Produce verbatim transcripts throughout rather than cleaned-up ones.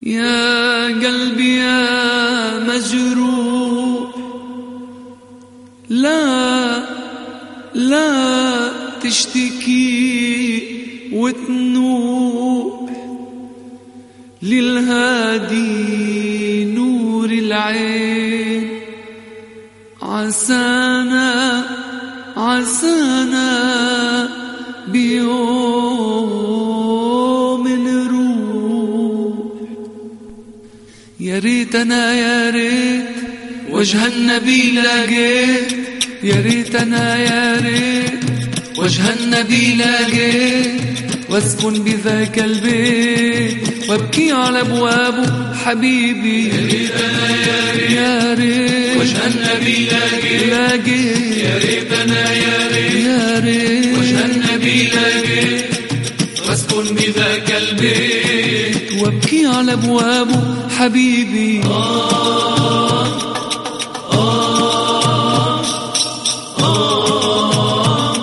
يا قلبي يا مجروح، لا لا تشتكي وتنوح، للهادي نور العين عسانا عسانا بيوم نروح. يا ريتنا يا ريت وجه النبي لقيت، يا ريتنا يا ريت وجه النبي لقيت، واسكن بذاك البيت وابكي على ابوابه حبيبي. يا ريتنا يا ريت يا ريت وجه النبي لقيت، يا ريتنا يا ريت يا ريت وجه النبي لقيت، واسكن بذاك البيت وابكي على ابوابه حبيبي. آه آه آه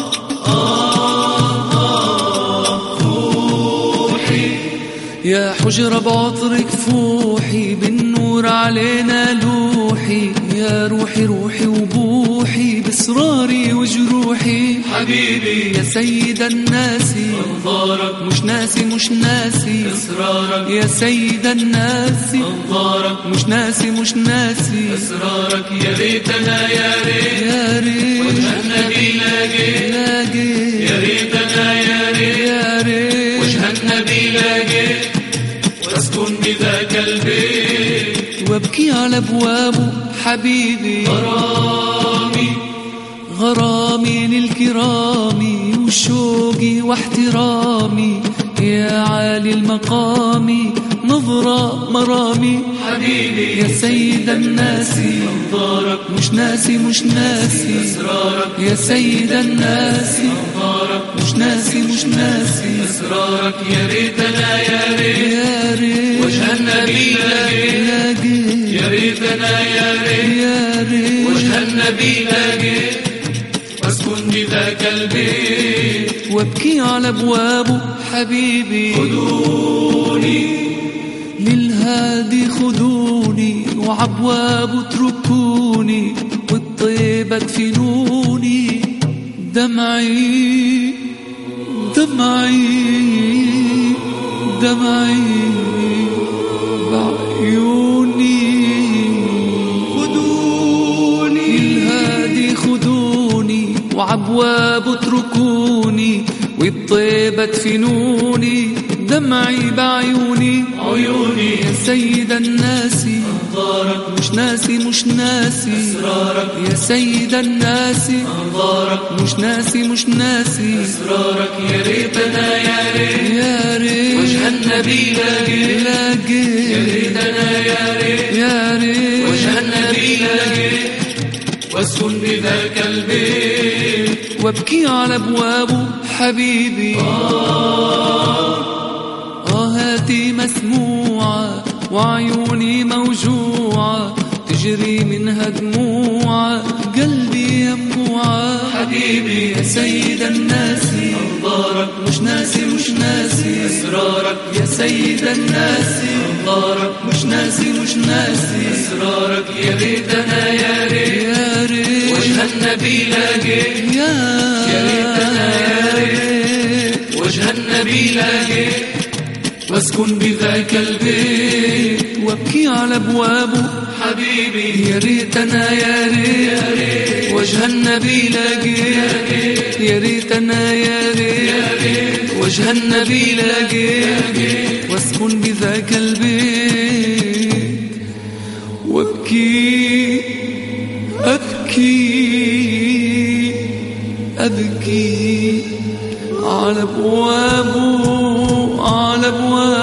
آه روحي يا حجرة بعطرك فوحي، بالنور علينا لوحي، يا روحي روحي وبوحي باسراري وجروحي حبيبي. يا سيد الناس انظارك مش ناسي مش ناسي اسرارك، يا سيد الناس انظارك مش ناسي مش ناسي اسرارك. يا ريتنا يا ريت يا ريت وجه النبي لقيت، لاقيت يا ريتنا يا ريت يا ريت وجه النبي لقيت، واسكن بذاك البيت وابكي على ابوابه حبيبي. غرامي غرامي للكرام وشوقي واحترامي، يا عالي المقام نظرة مرامي حبيبي. يا سيد الناس انظارك مش ناسي مش ناسي اسرارك، يا سيد الناس انظارك مش ناسي مش ناسي اسرارك. يا ريتنا يا ريت يا ريت وجه النبي لقيت، لاقيت يا ريتنا يا ريت يا ريت وجه النبي لقيت، واسكن بذاك البيت وابكي على ابوابه حبيبي. خذوني للهادي خذوني وعبوابه اتركوني، والطيبة دفنوني، دمعي دمعي دمعي بعيوني. خذوني للهادي خذوني وعبوابه اتركوني، والطيبة دفنوني، دمعي بعيوني عيوني. يا سيد الناس انظارك مش ناسي مش ناسي اسرارك، يا سيد الناس انظارك مش ناسي مش ناسي اسرارك. يا ريتنا يا ريت يا ريت وجه النبي لقيت، يا لاقيت ريتنا يا ريت يا ريت وجه النبي لقيت، واسكن بذاك البيت وابكي على ابوابه حبيبي. آهاتي مسموعة وعيوني موجوعة، تجري منها دموعة، قلبي ينبوعة حبيبي. يا سيد الناس انظارك مش ناسي مش ناسي اسرارك، يا سيد الناس انظارك مش ناسي مش ناسي اسرارك. يا ريتنا يا ريت يا ريت وجه النبي لقيت، يا ريتنا يا ريت وجه النبي لقيت، واسكن بذاك البيت وابكي على ابوابه حبيبي. يا ريتنا يا ريت وجه النبي لقيت، يا ريتنا يا ريت وجه النبي لقيت، واسكن بذاك البيت وابكي ابكي ابكي على ابوابه على ابوابه